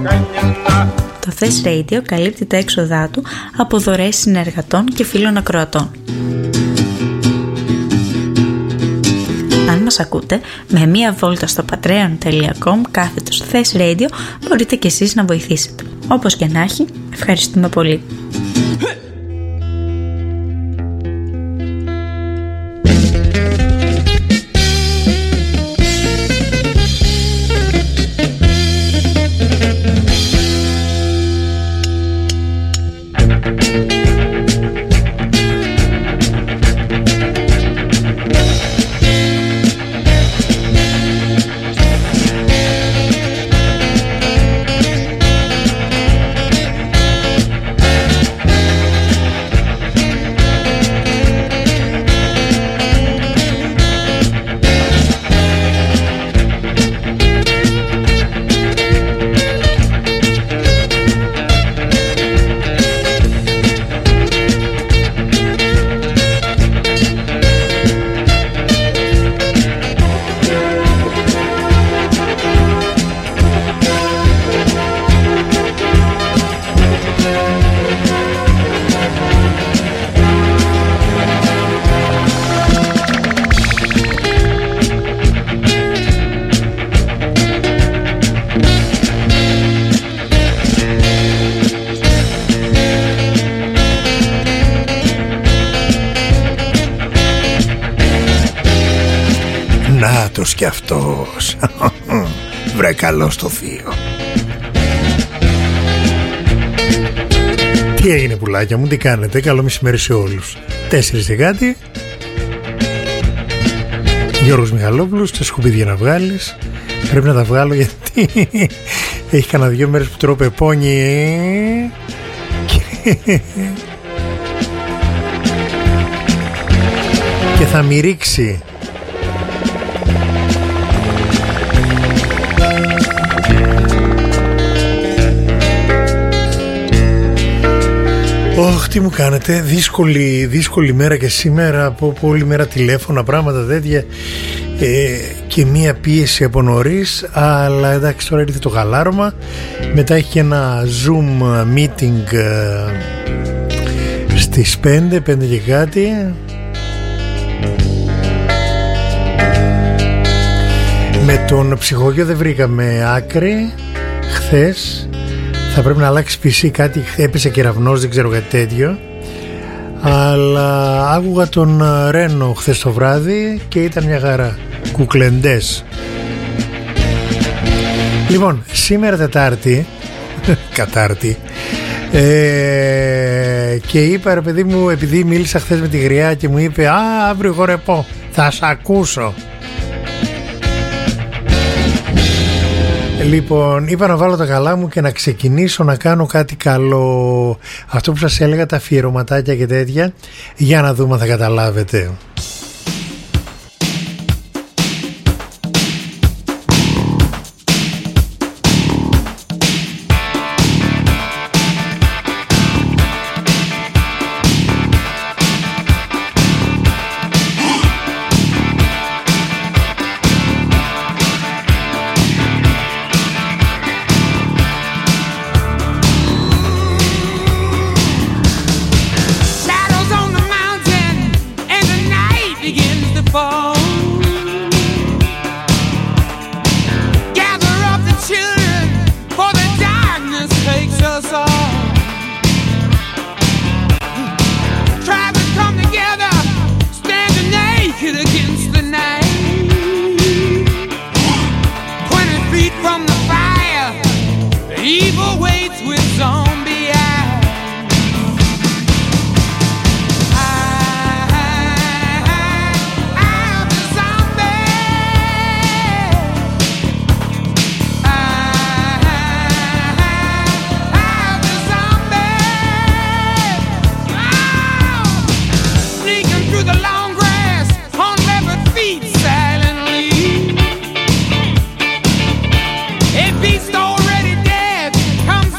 Το Thess Radio καλύπτει τα έξοδά του από δωρεές συνεργατών και φίλων ακροατών. Αν μας ακούτε, με μία βόλτα στο patreon.com/Thess Radio μπορείτε και εσείς να βοηθήσετε. Όπως και να έχει, ευχαριστούμε πολύ. Νάτος κι αυτός. Βρε καλός το θείο. Τι έγινε πουλάκια μου, τι κάνετε? Καλό μεσημέρι σε όλους. 4 και κάτι. Γιώργος Μιχαλόπουλος, τα σκουπίδια να βγάλεις. Πρέπει να τα βγάλω γιατί έχει κανένα 2 μέρες που τρώω πεπόνι. Και θα μη ρίξει. Ωχ, τι μου κάνετε, δύσκολη μέρα και σήμερα, από όλη μέρα τηλέφωνα, πράγματα τέτοια και μία πίεση από νωρίς, αλλά εντάξει τώρα ήρθε το χαλάρωμα. Μετά έχει και ένα Zoom meeting στις 5 και κάτι. Με τον ψυχολόγιο δεν βρήκαμε άκρη χθες. Θα πρέπει να αλλάξει PC, κάτι έπεσε κεραυνός, δεν ξέρω κάτι τέτοιο. Αλλά άκουγα τον Ρένο χθες το βράδυ και ήταν μια χαρά. Κουκλεντές. Λοιπόν, σήμερα Τετάρτη Κατάρτη και είπα ρε παιδί μου, επειδή μίλησα χθες με τη Γριά και μου είπε αύριο εγώ ρεπό, θα σ' ακούσω. Λοιπόν, είπα να βάλω τα καλά μου και να ξεκινήσω να κάνω κάτι καλό. Αυτό που σας έλεγα, τα αφιερωματάκια και τέτοια, για να δούμε αν θα καταλάβετε. Beast already dead, come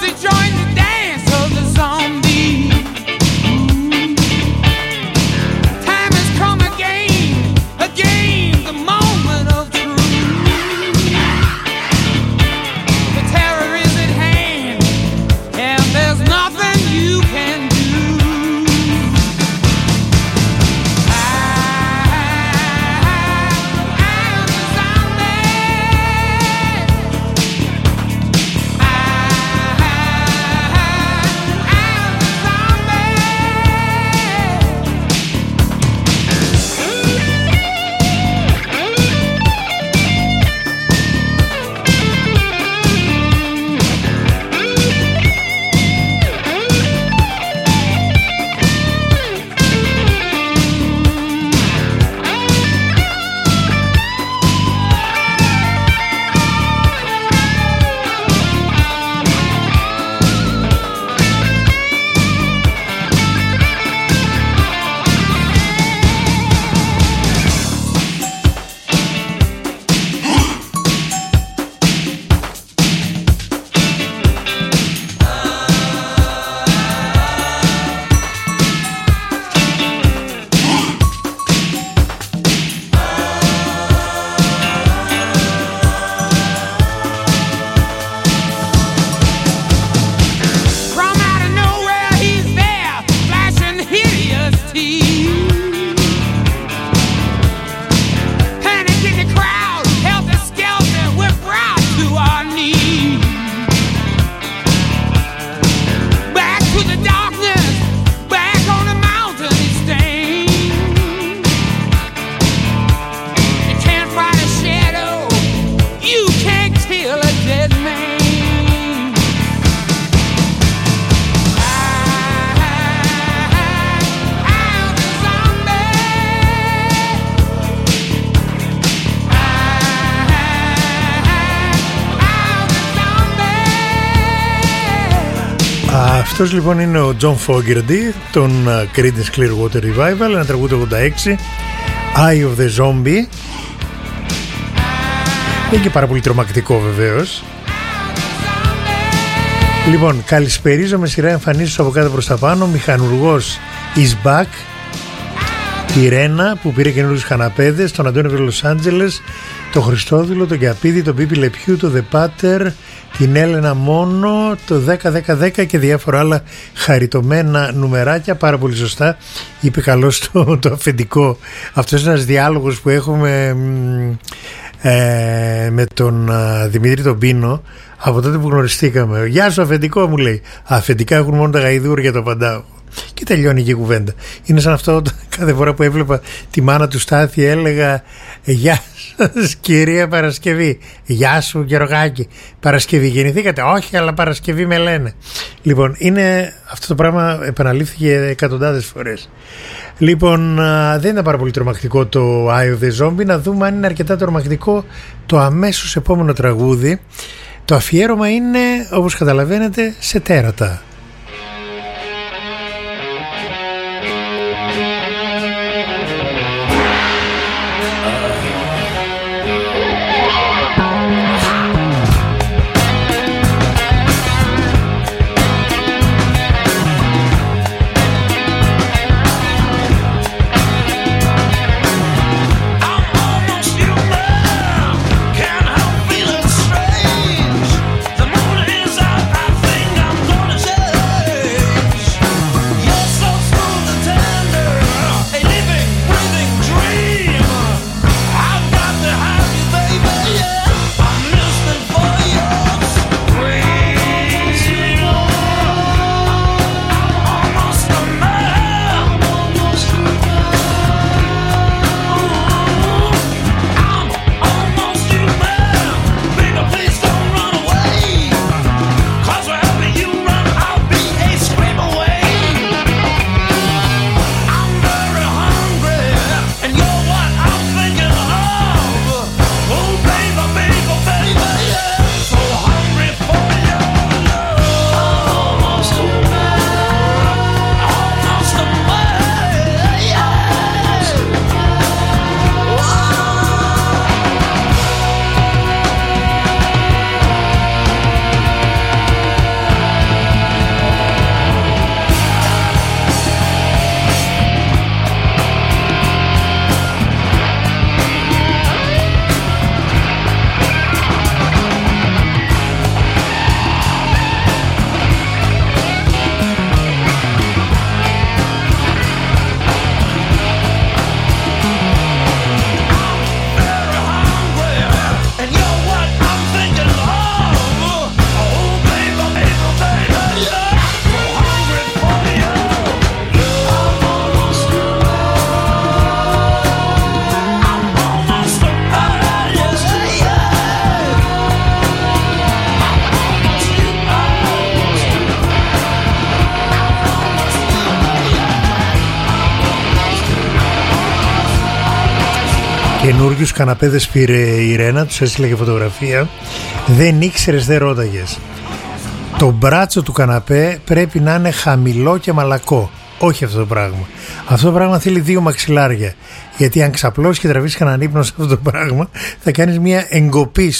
Αυτός λοιπόν είναι ο John Fogerty των Creedence Clearwater Revival, ένα τραγούδι 86, Eye of the Zombie. Είναι και πάρα πολύ τρομακτικό βεβαίως. Λοιπόν, καλησπερίζω με σειρά εμφανίσεις από κάτω προς τα πάνω. Μηχανουργός is back, η Ρένα που πήρε καινούριους καναπέδες, τον Αντώνιο Λος Άντζελες, τον Χριστόδουλο, τον Κιαπίδη, τον Πίπη Λεπιού, τον The Pater, την Έλενα Μόνο, το 10-10-10 και διάφορα άλλα χαριτωμένα νουμεράκια. Πάρα πολύ σωστά είπε καλώς το αφεντικό. Αυτός είναι ένας διάλογος που έχουμε με τον Δημήτρη τον Πίνο από τότε που γνωριστήκαμε. Γεια σου αφεντικό, μου λέει. Αφεντικά έχουν μόνο τα γαϊδούρια, το απαντάω. Και τελειώνει και η κουβέντα. Είναι σαν αυτό κάθε φορά που έβλεπα τη μάνα του Στάθη έλεγα γεια σας κυρία Παρασκευή, γεια σου Γεωργάκη, Παρασκευή γεννηθήκατε? Όχι, αλλά Παρασκευή με λένε. Λοιπόν, είναι αυτό το πράγμα, επαναλήφθηκε εκατοντάδες φορές. Λοιπόν, δεν είναι πάρα πολύ τρομακτικό το Eye of the Zombie. Να δούμε αν είναι αρκετά τρομακτικό το αμέσως επόμενο τραγούδι. Το αφιέρωμα είναι, όπως καταλαβαίνετε, σε τέρατα. Καινούριους καναπέδες πήρε η Ρένα, τους έστειλε και φωτογραφία. Δεν ήξερες, δεν ρώταγες. Το μπράτσο του καναπέ πρέπει να είναι χαμηλό και μαλακό. Όχι αυτό το πράγμα. Αυτό το πράγμα θέλει 2 μαξιλάρια. Γιατί αν ξαπλώσεις και τραβήσεις κανέναν ύπνο σε αυτό το πράγμα, θα κάνεις μια εγκοπή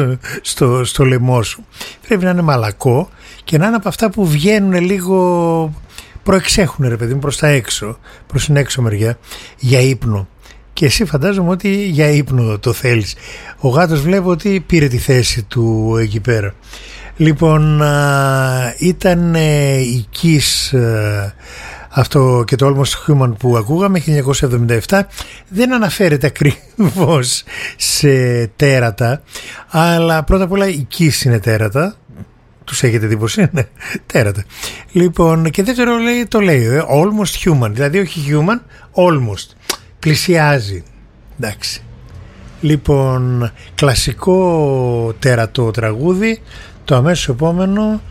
στο λαιμό σου. Πρέπει να είναι μαλακό και να είναι από αυτά που βγαίνουν λίγο, προεξέχουν ρε παιδί μου προς τα έξω, προς την έξω μεριά, για ύπνο. Και εσύ φαντάζομαι ότι για ύπνο το θέλεις. Ο γάτος βλέπω ότι πήρε τη θέση του εκεί πέρα. Λοιπόν, ήταν η Kiss αυτό και το Almost Human που ακούγαμε 1977. Δεν αναφέρεται ακριβώς σε τέρατα, αλλά πρώτα απ' όλα η Kiss είναι τέρατα. Τους έχετε εντύπωση? Ναι, τέρατα. Λοιπόν, και δεύτερο το λέει Almost Human, δηλαδή όχι human, almost. Πλησιάζει. Εντάξει. Λοιπόν, κλασικό τέρατο τραγούδι, το αμέσως επόμενο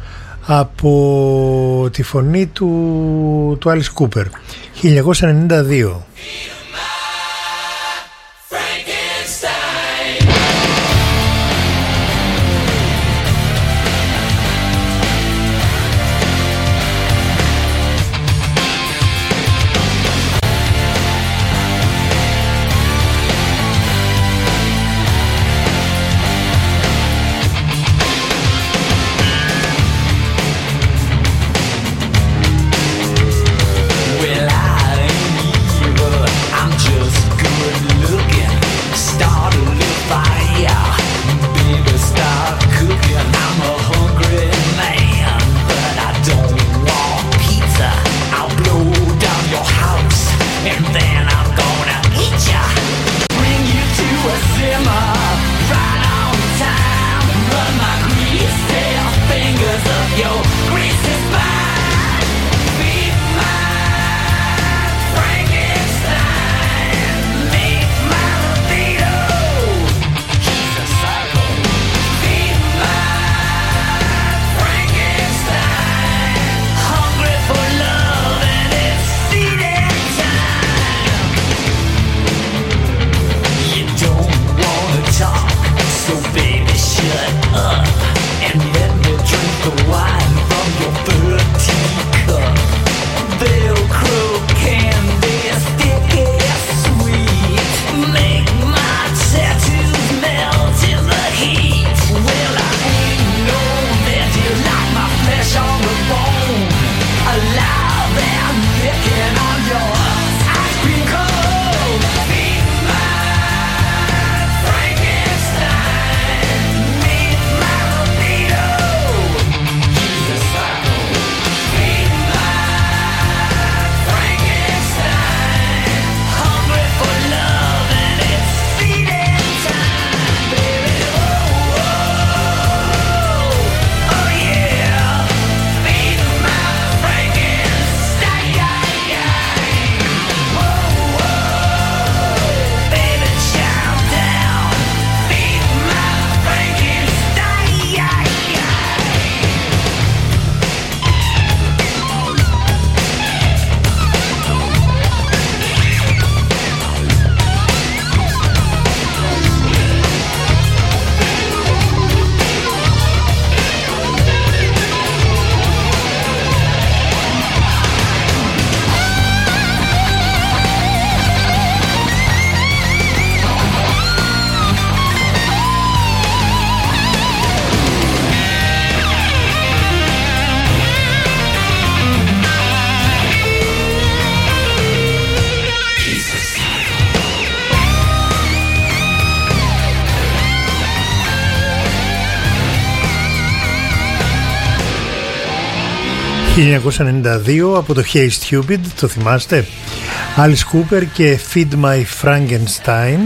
από τη φωνή του Alice Cooper, 1992. 1992 από το Hey Stupid, το θυμάστε? Alice Cooper και Feed My Frankenstein.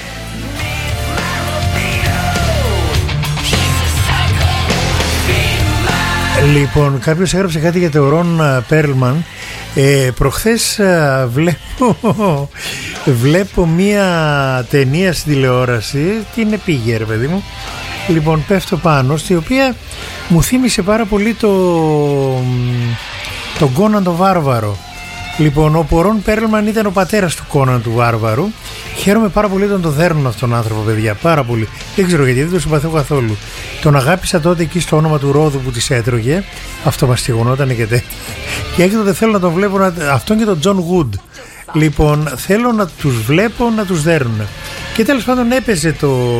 Λοιπόν, κάποιος έγραψε κάτι για το Ron Perlman. Προχθές βλέπω μία ταινία στην τηλεόραση. Τι είναι, πήγε ρε παιδί μου. Λοιπόν, πέφτω πάνω, στη οποία μου θύμισε πάρα πολύ τον Κόναν τον Βάρβαρο. Λοιπόν, ο Ρον Πέρλμαν ήταν ο πατέρας του Κόναν του Βάρβαρου. Χαίρομαι πάρα πολύ όταν τον δέρνουν αυτόν τον άνθρωπο, παιδιά. Πάρα πολύ. Δεν ξέρω γιατί, δεν τον συμπαθώ καθόλου. Τον αγάπησα τότε εκεί στο όνομα του Ρόδου που τις έτρωγε. Αυτό μαστιγωνόταν και τέτοια. Και έκτοτε θέλω να τον βλέπω, αυτόν και τον Τζον Γουντ. Λοιπόν, θέλω να τους βλέπω να τους δέρνουν. Και τέλος πάντων έπαιζε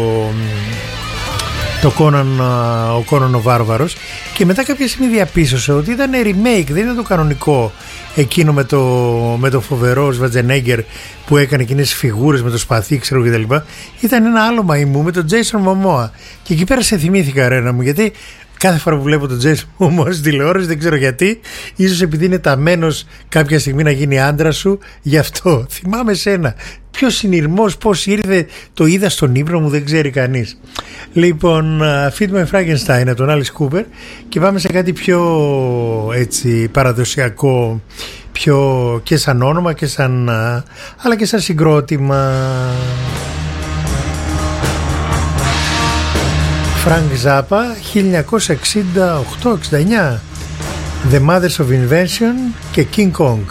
ο Κόναν ο Βάρβαρος, και μετά κάποια στιγμή διαπίστωσε ότι ήταν remake, δεν ήταν το κανονικό εκείνο με το φοβερό Σβατζενέγκερ που έκανε εκείνες φιγούρες με το σπαθί, ξέρω, κτλ. Ήταν ένα άλλο μαϊμού με τον Τζέισον Μωμόα, και εκεί πέρα σε θυμήθηκα, Ρένα μου, γιατί κάθε φορά που βλέπω τον Τζέισον Μωμόα στην τηλεόραση, δεν ξέρω γιατί, ίσως επειδή είναι ταμένος κάποια στιγμή να γίνει άντρα σου, γι' αυτό θυμάμαι σένα. Ποιος συνειρμός, πώς ήρθε, το είδα στον ύπνο μου, δεν ξέρει κανείς. Λοιπόν, Feed My Frankenstein από τον Alice Cooper, και πάμε σε κάτι πιο έτσι παραδοσιακό, πιο και σαν όνομα και σαν, αλλά και σαν συγκρότημα. Frank Zappa, 1968-69, The Mothers of Invention και King Kong.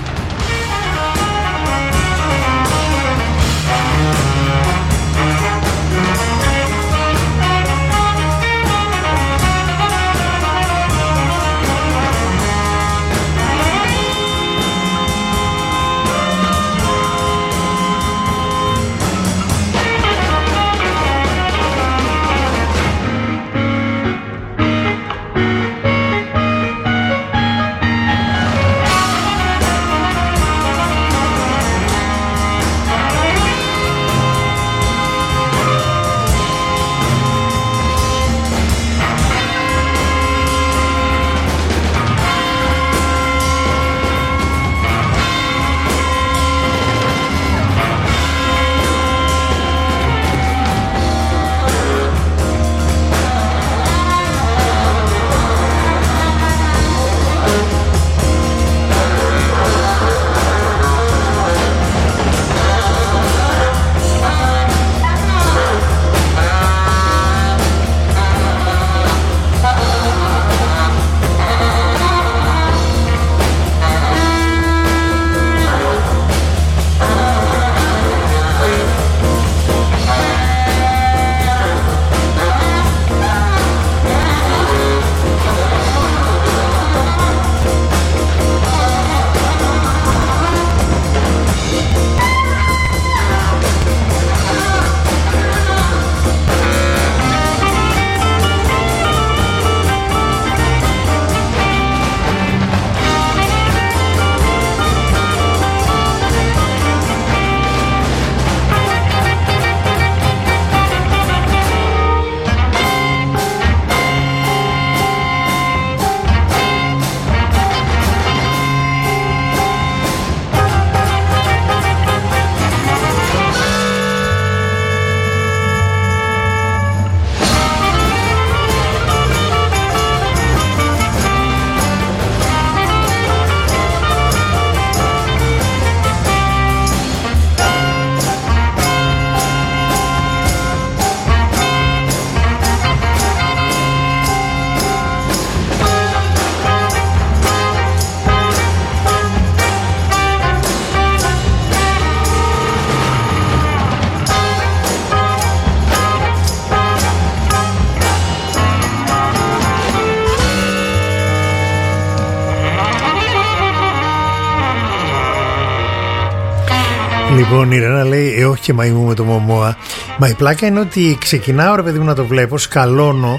Λοιπόν, η Ρένα λέει όχι και μαϊμού με το Μωμόα. Μα η πλάκα είναι ότι ξεκινάω, ρε παιδί μου, να το βλέπω, σκαλώνω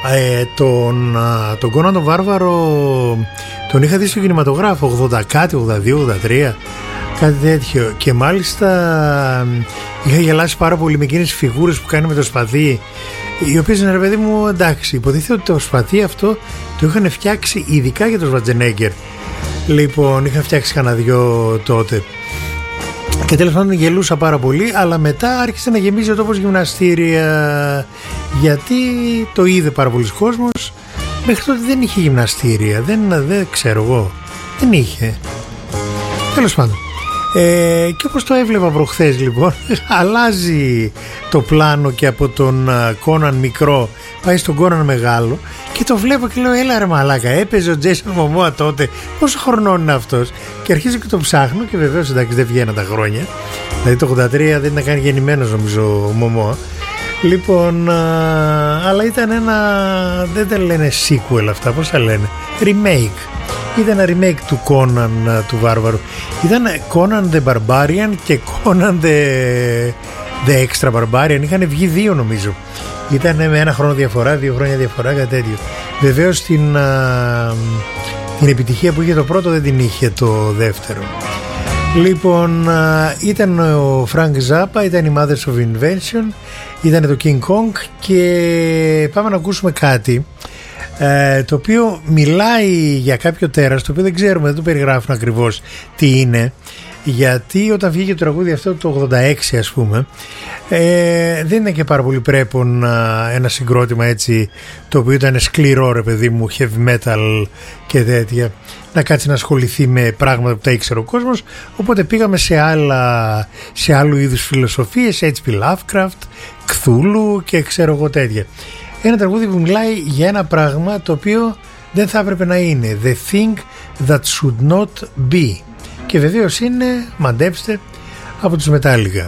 τον Κόναν τον Βάρβαρο. Τον είχα δει στο κινηματογράφο 80 κάτι, 82, 83. κάτι τέτοιο. Και μάλιστα είχα γελάσει πάρα πολύ με εκείνες τις φιγούρες που κάνει με το σπαθί, οι οποίες είναι, ρε παιδί μου, εντάξει, υποτίθεται ότι το σπαθί αυτό το είχαν φτιάξει ειδικά για τον Σβατζενέγκερ. Λοιπόν, είχα φτιάξει κανένα δυο τότε. Και τέλος πάντων γελούσα πάρα πολύ, αλλά μετά άρχισε να γεμίζει ο τόπος γυμναστήρια, γιατί το είδε πάρα πολλοί κόσμος. Μέχρι τότε δεν είχε γυμναστήρια, δεν ξέρω εγώ, δεν είχε. Τέλος πάντων, και όπως το έβλεπα προχθές, λοιπόν, αλλάζει το πλάνο και από τον Κόναν μικρό πάει στον Κόναν μεγάλο και το βλέπω και λέω, έλα ρε μαλάκα, έπαιζε ο Τζέισον Μωμόα τότε, πόσο χρονών είναι αυτός? Και αρχίζω και το ψάχνω και βεβαίως, εντάξει, δεν βγαίναν τα χρόνια, δηλαδή το 83 δεν ήταν καν γεννημένος νομίζω ο Μωμόα. Λοιπόν, αλλά ήταν δεν τα λένε sequel αυτά, πώς τα λένε, remake. Ήταν ένα remake του Conan του Βάρβαρου. Ήταν Conan the Barbarian και Conan the Extra Barbarian. Είχαν βγει δύο νομίζω. Ήταν με ένα χρόνο διαφορά, 2 χρόνια διαφορά, κάτι τέτοιο. Βεβαίως την επιτυχία που είχε το πρώτο δεν την είχε το δεύτερο. Λοιπόν, ήταν ο Frank Zappa, ήταν η Mothers of Invention, ήταν το King Kong και πάμε να ακούσουμε κάτι το οποίο μιλάει για κάποιο τέρας, το οποίο δεν ξέρουμε, δεν το περιγράφουν ακριβώς τι είναι, γιατί όταν βγήκε το τραγούδι αυτό το 86 ας πούμε, δεν είναι και πάρα πολύ πρέπον ένα συγκρότημα έτσι, το οποίο ήταν σκληρό, ρε παιδί μου, heavy metal και τέτοια, να κάτσει να ασχοληθεί με πράγματα που τα ήξερε ο κόσμος. Οπότε πήγαμε σε άλλου είδους φιλοσοφίες, H.P. Lovecraft, Cthulhu και ξέρω εγώ τέτοια. Ένα τραγούδι που μιλάει για ένα πράγμα το οποίο δεν θα έπρεπε να είναι, the thing that should not be, και βεβαίως είναι, μαντέψτε, από τους Metallica.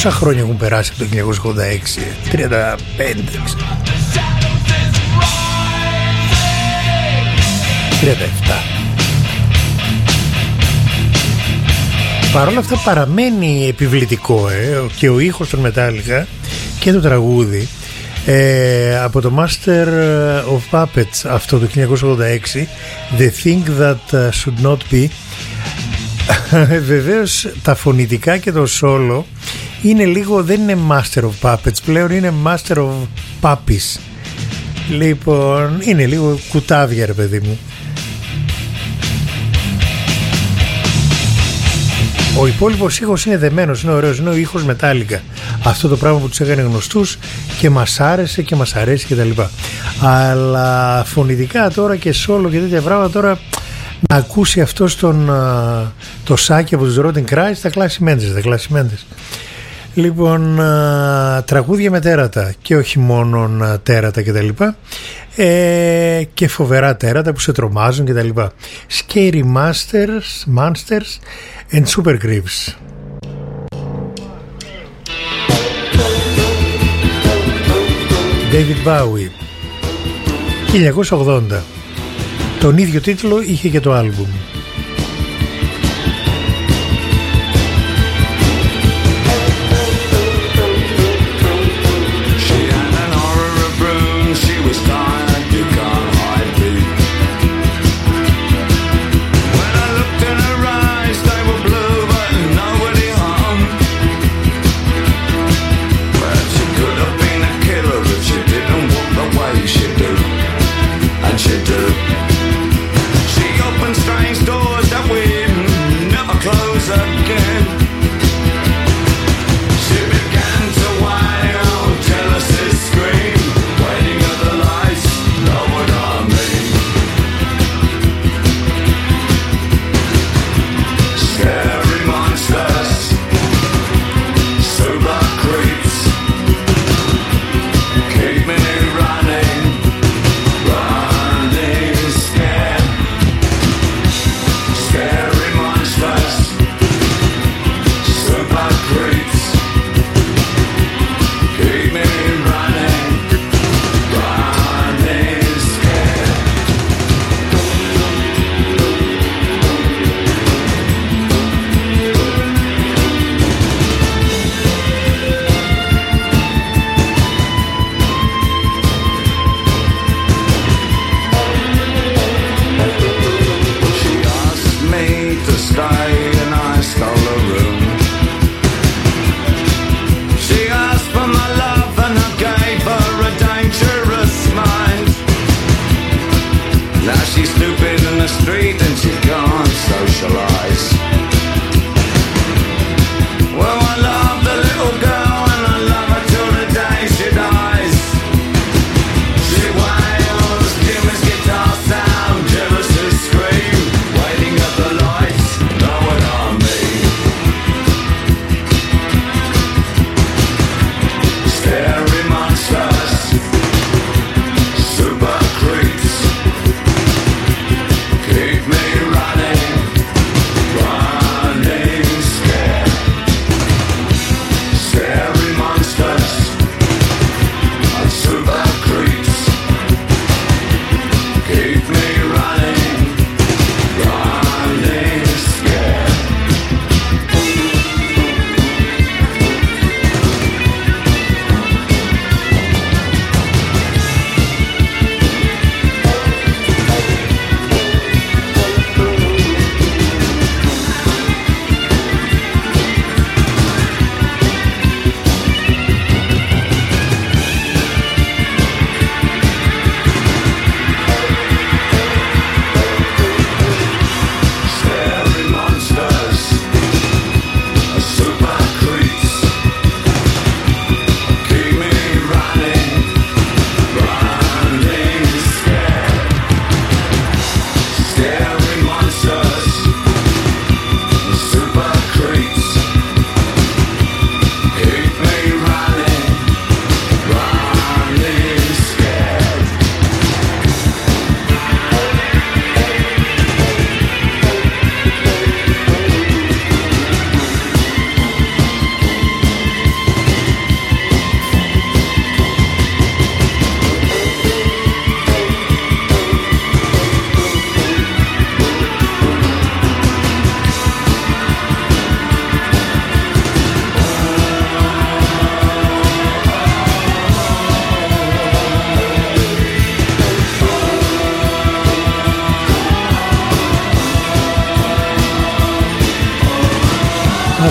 Πόσα χρόνια έχουν περάσει από το 1986? 35, 37. Παρ' όλα αυτά παραμένει επιβλητικό και ο ήχος των Metallica και το τραγούδι από το Master of Puppets, αυτό το 1986, The Thing That Should Not Be. Βεβαίως τα φωνητικά και το solo είναι λίγο, δεν είναι Master of Puppets πλέον, είναι Master of Puppies. Λοιπόν, είναι λίγο κουτάβια, ρε παιδί μου. Ο υπόλοιπος ήχος είναι δεμένος, είναι ωραίος, είναι ο ήχος Metallica. Αυτό το πράγμα που τους έκανε γνωστούς και μας άρεσε και μας αρέσει και τα λοιπά. Αλλά φωνητικά τώρα και solo και τέτοια πράγματα, τώρα να ακούσει αυτό το σάκι από τους Rotten Christ, τα Classy Mendes. Λοιπόν, τραγούδια με τέρατα και όχι μόνο τέρατα και τα λοιπά, και φοβερά τέρατα που σε τρομάζουν και τα λοιπά. Scary Monsters and Super Creeps. David Bowie, 1980. Τον ίδιο τίτλο είχε και το άλμπουμ.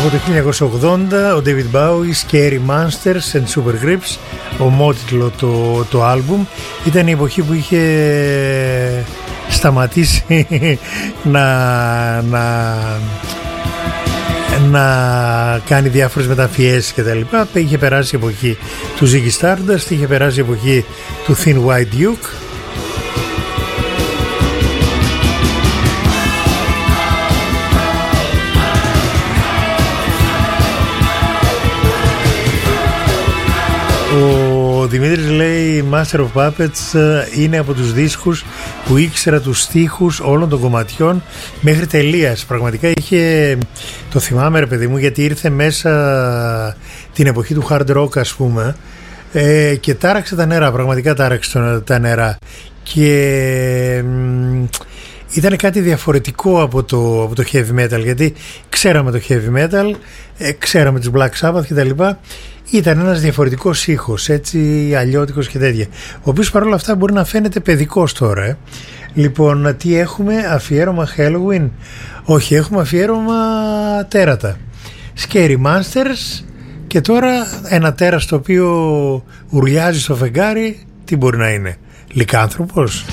Από το 1980 ο David Bowie, Scary Monsters and Super Grips, ομότιτλο το άλμπουμ. Ήταν η εποχή που είχε σταματήσει να κάνει διάφορες μεταφιέσεις και τα λοιπά. Είχε περάσει η εποχή του Ziggy Stardust, είχε περάσει η εποχή του Thin White Duke. Ο Δημήτρης λέει Master of Puppets είναι από τους δίσκους που ήξερα τους στίχους όλων των κομματιών μέχρι τελείας. Πραγματικά είχε, το θυμάμαι ρε παιδί μου, γιατί ήρθε μέσα την εποχή του hard rock ας πούμε, και τάραξε τα νερά, πραγματικά τάραξε τα νερά και ήταν κάτι διαφορετικό από το heavy metal, γιατί ξέραμε το heavy metal, ξέραμε τους Black Sabbath και τα λοιπά. Ήταν ένας διαφορετικός ήχος, έτσι αλλιώτικος και τέτοια, ο οποίος παρόλα αυτά μπορεί να φαίνεται παιδικός τώρα. Λοιπόν, τι έχουμε, αφιέρωμα Halloween? Όχι, έχουμε αφιέρωμα τέρατα, Scary Monsters. Και τώρα ένα τέρας το οποίο ουρλιάζει στο φεγγάρι, τι μπορεί να είναι, λυκάνθρωπος?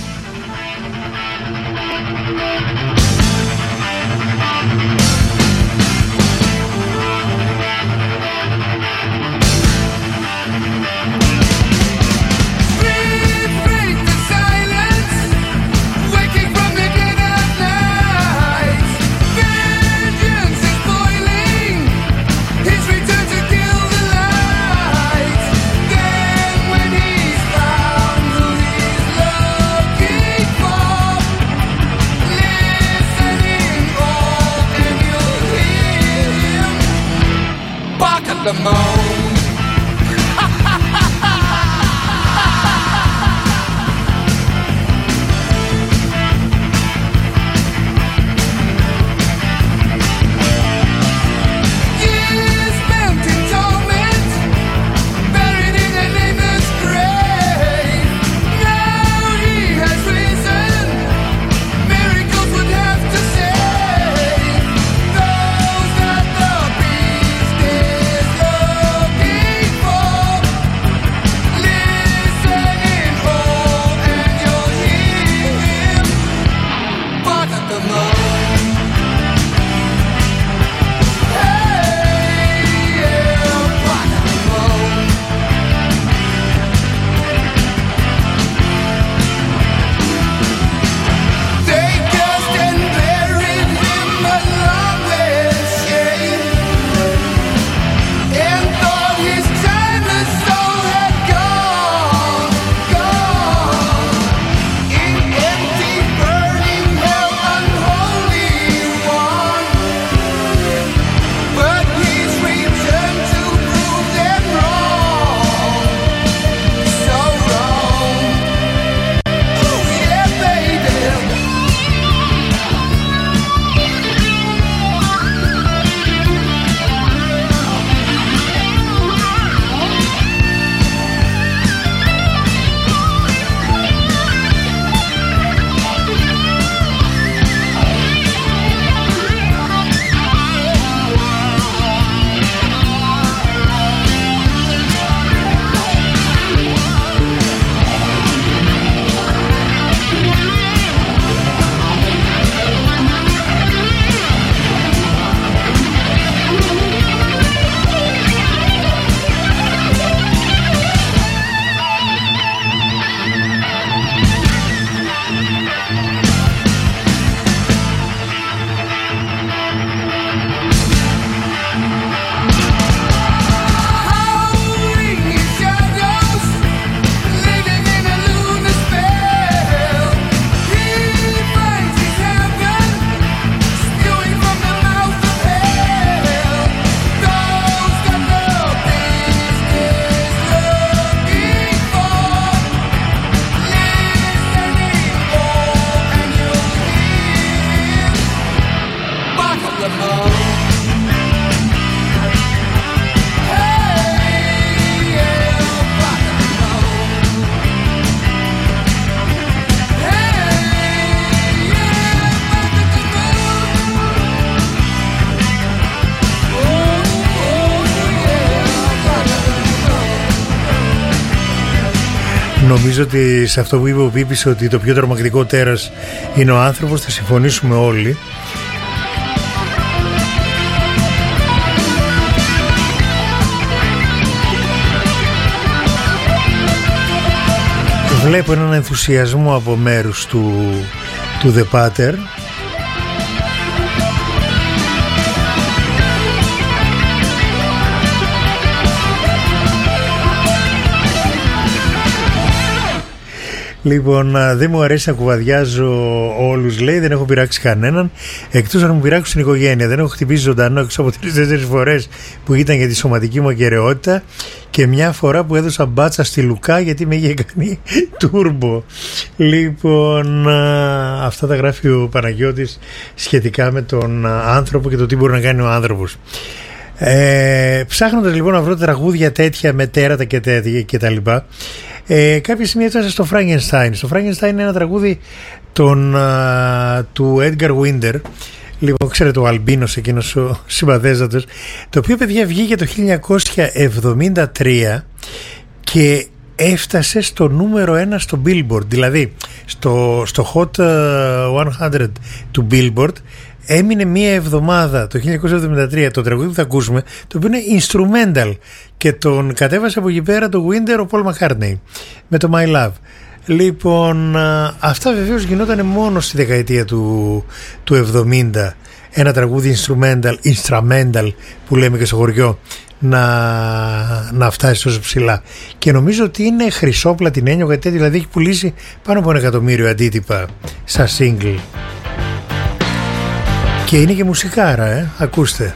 Νομίζω ότι σε αυτό που είπε ο Πίπης, ότι το πιο τρομακτικό τέρας είναι ο άνθρωπος, θα συμφωνήσουμε όλοι. Βλέπω έναν ενθουσιασμό από μέρους του The Pater. Λοιπόν, δεν μου αρέσει να κουβαδιάζω όλους, λέει, δεν έχω πειράξει κανέναν, εκτός αν μου πειράξουν την οικογένεια. Δεν έχω χτυπήσει ζωντανό έξω από 3-4 φορές που ήταν για τη σωματική μου ακεραιότητα και μια φορά που έδωσα μπάτσα στη Λουκά γιατί με είχε κάνει τούρμπο. Λοιπόν, αυτά τα γράφει ο Παναγιώτης σχετικά με τον άνθρωπο και το τι μπορεί να κάνει ο άνθρωπος. Ψάχνοντας λοιπόν να βρω τραγούδια τέτοια με τέρατα και τα λοιπά, κάποια στιγμή έφτασα στο Frankenstein. Στο Frankenstein είναι ένα τραγούδι του Edgar Winter. Λοιπόν, ξέρετε, ο Αλμπίνος, εκείνος ο συμπαθέστατος, το οποίο, παιδιά, βγήκε το 1973 και έφτασε στο νούμερο 1 στο Billboard. Δηλαδή στο Hot 100 του Billboard έμεινε μία εβδομάδα το 1973 το τραγούδι που θα ακούσουμε, το οποίο είναι instrumental, και τον κατέβασε από εκεί πέρα το Winter ο Paul McCartney με το My Love. Λοιπόν, αυτά βεβαίως γινόταν μόνο στη δεκαετία του 70, ένα τραγούδι instrumental που λέμε και στο χωριό να φτάσει τόσο ψηλά, και νομίζω ότι είναι χρυσό πλατινένιο, κάτι τέτοιο, δηλαδή έχει πουλήσει πάνω από 1 εκατομμύριο αντίτυπα σαν single. Και είναι και μουσικάρα, ακούστε.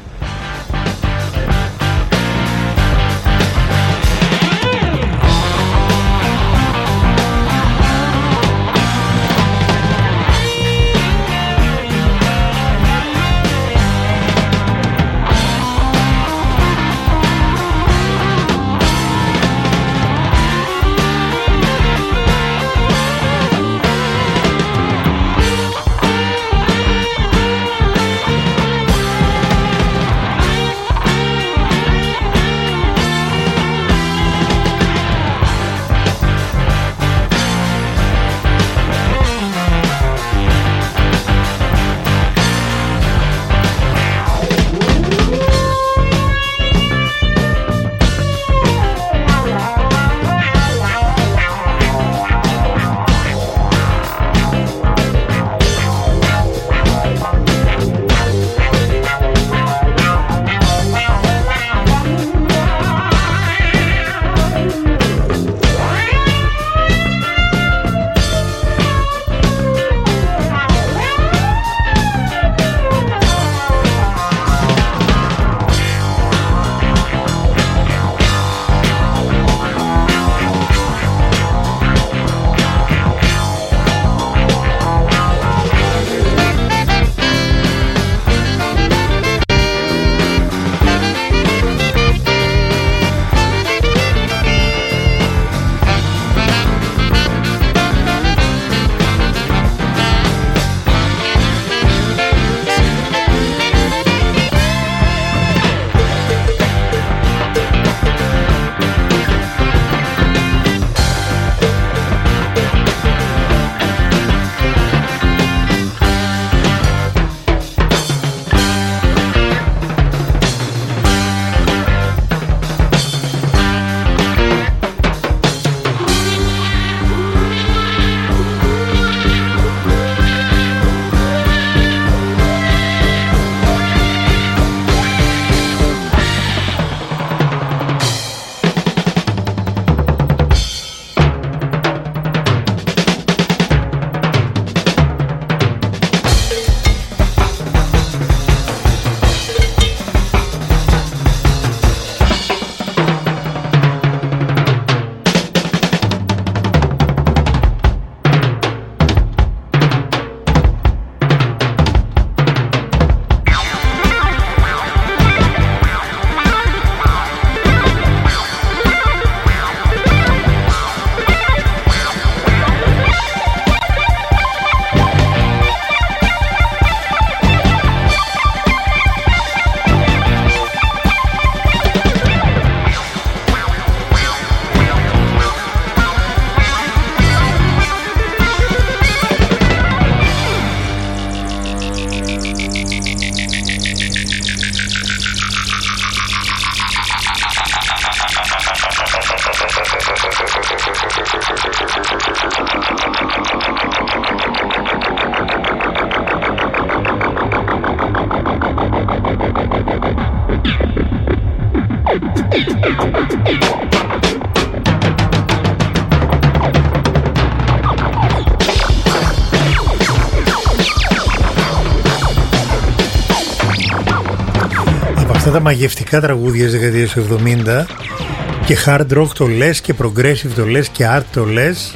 τα μαγευτικά τραγούδια της δεκαετίας του 70 και hard rock το λες και progressive το λες και art το λες.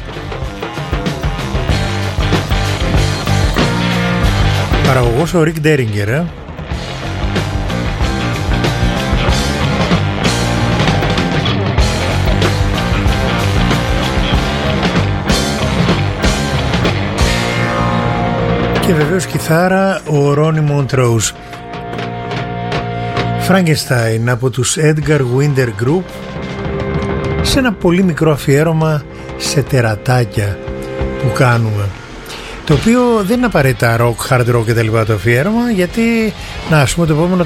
Παραγωγός ο Rick Derringer, και βεβαίως κιθάρα ο Ronnie Montrose. Frankenstein από τους Edgar Winter Group, σε ένα πολύ μικρό αφιέρωμα σε τερατάκια που κάνουμε, το οποίο δεν είναι απαραίτητα rock, hard rock και τα λοιπά το αφιέρωμα, γιατί να ας πούμε το επόμενο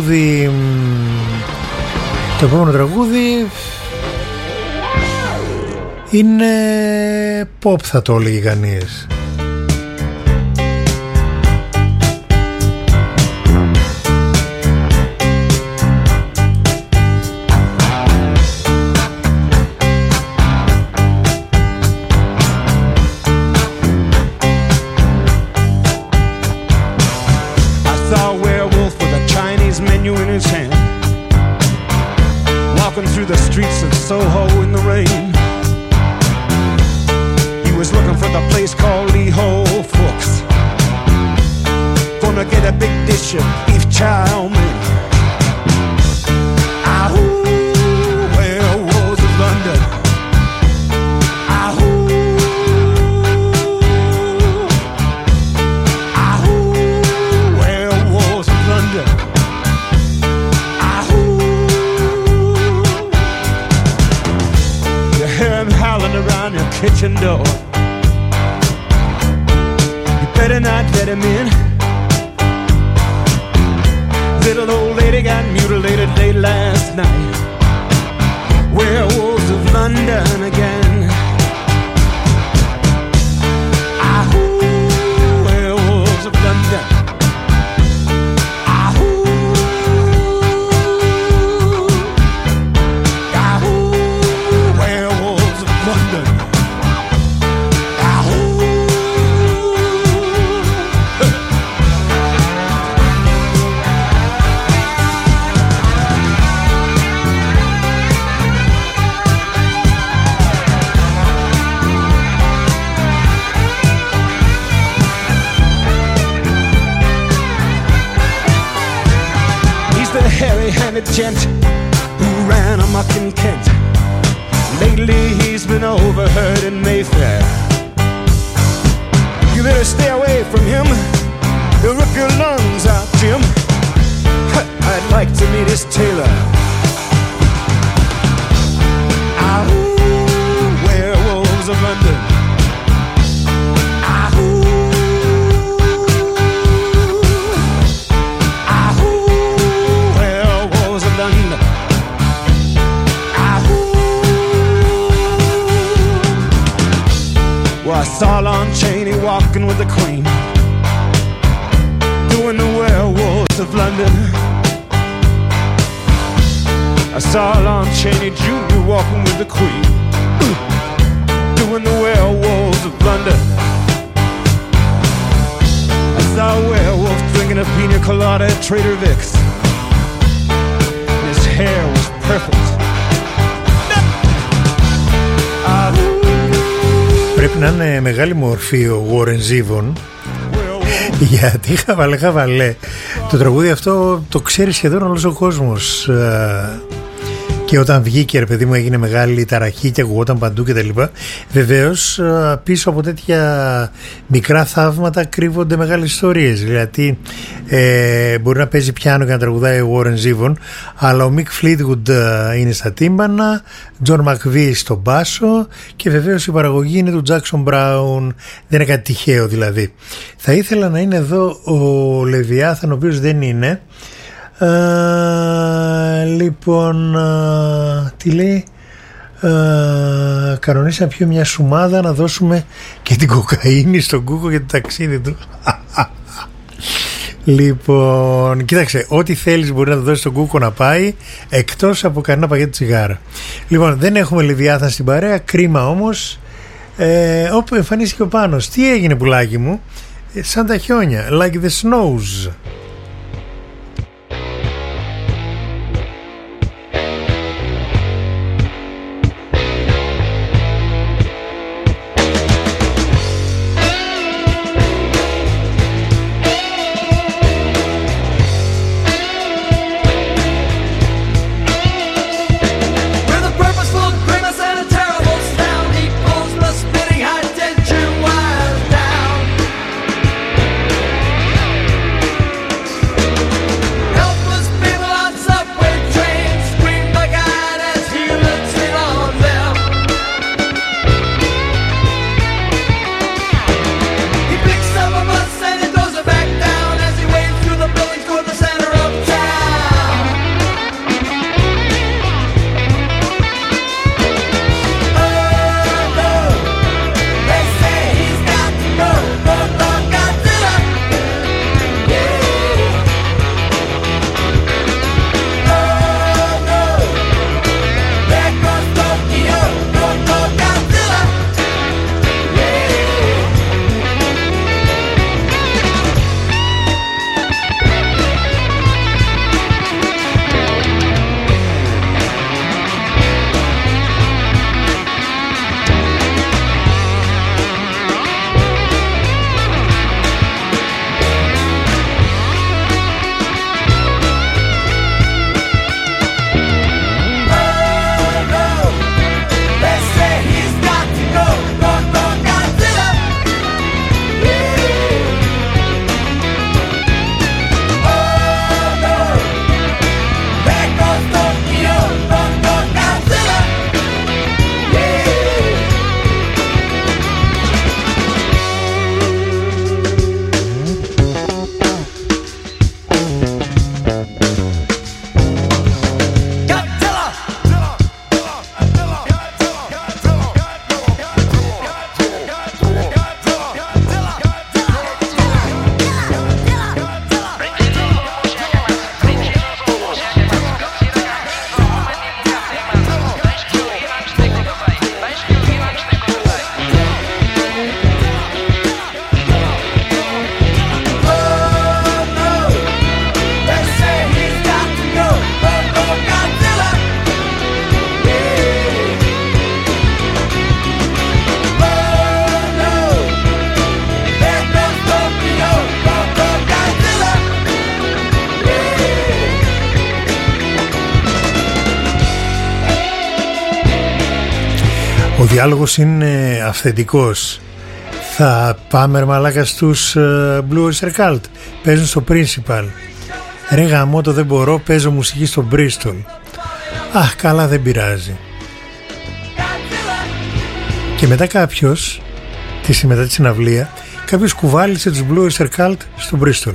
τραγούδι είναι pop, θα το έλεγε κανείς. Soho in the rain. He was looking for the place called Lee Ho Fooks. Gonna get a big dish of beef chow mein. Ahoo, werewolves of London. Ahoo, ahoo, werewolves of London. Around your kitchen door. You better not let him in. Little old lady got mutilated late last night. Werewolves of London again. Ahoo, werewolves of London. Hairy-handed gent who ran amok in Kent. Lately he's been overheard in Mayfair. You better stay away from him. He'll rip your lungs out, Jim. I'd like to meet his tailor. Ahoo, werewolves of London. I saw Lon Chaney walking with the Queen, doing the werewolves of London. I saw Lon Chaney Jr. walking with the Queen, doing the werewolves of London. I saw a werewolf drinking a pina colada at Trader Vic's. His hair was perfect. Πρέπει να είναι μεγάλη μορφή ο Warren Zevon, γιατί χαβαλέ το τραγούδι αυτό το ξέρει σχεδόν όλος ο κόσμος, και όταν βγήκε, ρε παιδί μου, έγινε μεγάλη ταραχή και ακουγόταν παντού και τα λοιπά. Βεβαίως πίσω από τέτοια μικρά θαύματα κρύβονται μεγάλες ιστορίες. Δηλαδή μπορεί να παίζει πιάνο και να τραγουδάει ο Warren Zevon, αλλά ο Mick Fleetwood είναι στα τύμπανα, John McVie στο μπάσο, και βεβαίως η παραγωγή είναι του Jackson Brown. Δεν είναι κάτι τυχαίο δηλαδή. Θα ήθελα να είναι εδώ ο Λεβιάθαν, ο οποίος δεν είναι. Λοιπόν, τι λέει, κανονίσει να πιω μια σουμάδα, να δώσουμε και την κοκαίνη στον Κούκο για το ταξίδι του. Λοιπόν, κοίταξε, ό,τι θέλεις μπορεί να το δώσεις στον Κούκο να πάει, εκτός από κανένα πακέτο τσιγάρα. Λοιπόν, δεν έχουμε Λεβιάθαν στην παρέα, κρίμα όμως. Όπου εμφανίστηκε ο Πάνος. Τι έγινε, πουλάκι μου? Σαν τα χιόνια, like the snows. διάλογος είναι αυθεντικός. Θα πάμε ρε μαλάκα στους Blue Oyster Cult, παίζουν στο Principal. Ρε γαμώτο δεν μπορώ, παίζω μουσική στο Bristol. Αχ καλά δεν πειράζει. Και μετά κάποιος, μετά τη συναυλία, κάποιος κουβάλισε τους Blue Oyster Cult στο Bristol.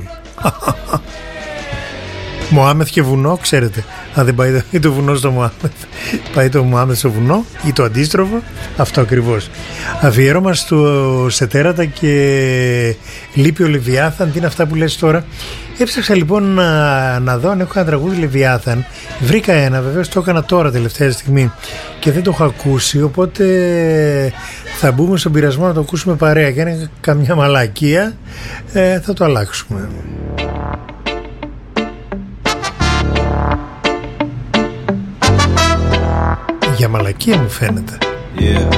Μωάμεθ και βουνό, ξέρετε. Αν δεν πάει το βουνό στο Μωάμεθ, πάει το Μωάμεθ στο βουνό ή το αντίστροφο. Αυτό ακριβώς. Αφιέρωμα σε τέρατα και λείπει ο Λεβιάθαν. Τι είναι αυτά που λες τώρα? Έψαξα λοιπόν να δω αν έχω ένα τραγούδι Λεβιάθαν. Βρήκα ένα, βεβαίως το έκανα τώρα τελευταία στιγμή και δεν το έχω ακούσει, οπότε θα μπούμε στον πειρασμό να το ακούσουμε παρέα και αν είναι καμιά μαλακία θα το αλλάξουμε. Για μαλακία μου φαίνεται. Yeah.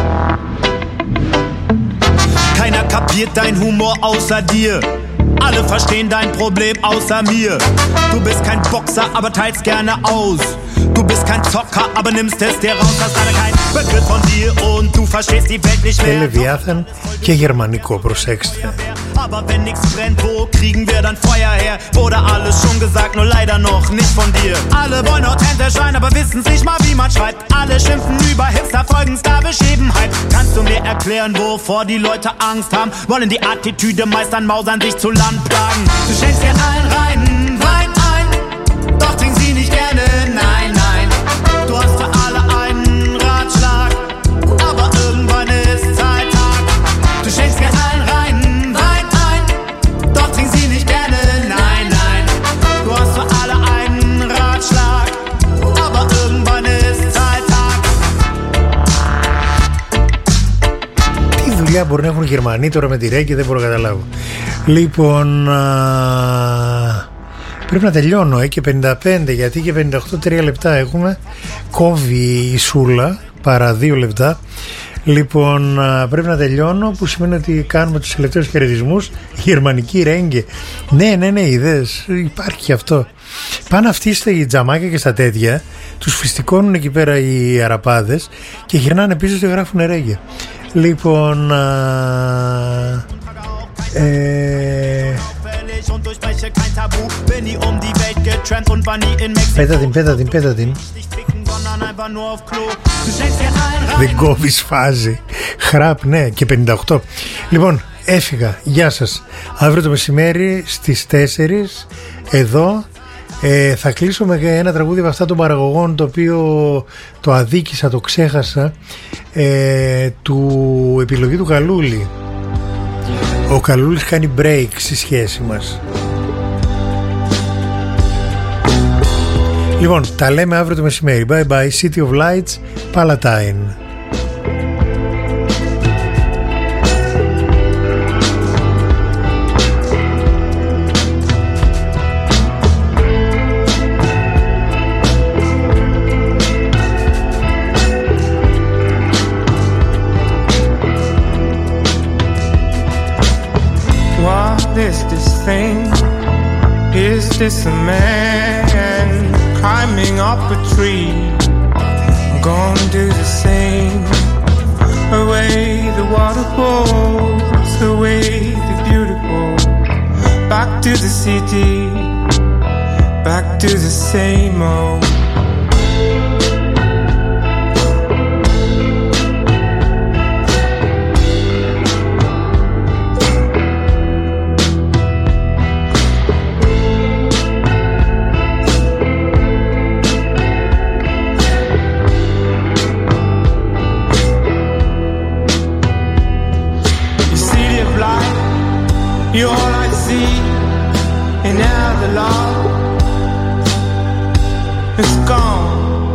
Keiner kapiert dein Humor außer dir. Alle verstehen dein Problem außer mir. Du bist kein Boxer, aber teilst gerne aus. Du bist kein Zocker, aber nimmst es dir raus. Hast leider keinen Begriff von dir und du verstehst die Welt nicht mehr. Λεβιάθαν και γερμανικό, προσέξτε. Aber wenn nichts brennt, wo kriegen wir dann Feuer her? Wurde alles schon gesagt, nur leider noch nicht von dir. Alle wollen authentisch sein, aber wissen's nicht mal, wie man schreibt. Alle schimpfen über Hipster, folgen Star-Beschäbenheit. Kannst du mir erklären, wovor die Leute Angst haben? Wollen die Attitüde meistern, mausern, sich zu Land plagen. Du schenkst dir allen reinen Wein ein, doch trink sie nicht gerne, nein, nein. Du hast für alle einen Ratschlag, aber irgendwann ist Zeittag. Du schenkst dir allen reinen Wein ein, doch trink sie nicht gerne, nein, nein. Du hast für alle einen Ratschlag, aber irgendwann ist Zeittag. Τι δουλειά μπορεί να έχουν οι Γερμανοί τώρα με τη Ρέγκη, δεν μπορώ να καταλάβω. Λοιπόν, πρέπει να τελειώνω και 55, γιατί και 58 3 λεπτά έχουμε. Κόβει η Σούλα παρά 2 λεπτά. Λοιπόν, πρέπει να τελειώνω, που σημαίνει ότι κάνουμε τους τελευταίους χαιρετισμούς. Η γερμανική Ρέγγε. Ναι, είδες, υπάρχει και αυτό. Πάνε αυτοί στα τζαμάκια και στα τέτοια, τους φυστικώνουν εκεί πέρα οι αραπάδες και γυρνάνε πίσω και γράφουν Ρέγγε. Λοιπόν, πέτα την. Δεν κόβεις φάζι. Χραπ, ναι, και 58. Λοιπόν, έφυγα, γεια σας. Αύριο το μεσημέρι στις 4 εδώ θα κλείσω με ένα τραγούδι από αυτά των παραγωγών, το οποίο το αδίκησα, το ξέχασα, του επιλογή του Καλούλη. Ο Καλούλης κάνει break στη σχέση μας. Λοιπόν, τα λέμε αύριο το μεσημέρι. Bye bye, City of Lights, Palatine. Is this thing? Is this a man climbing up a tree? I'm gonna do the same. Away the water falls, away the beautiful. Back to the city, back to the same old. You're all I see, and now the love is gone.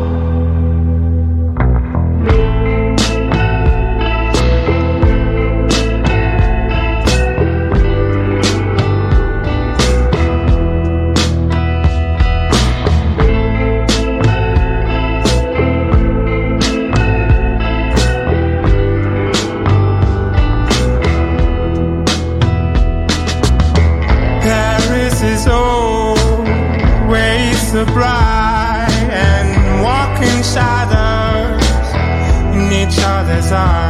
So bright and walking shadows in each other's eyes.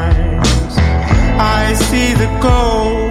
see the gold.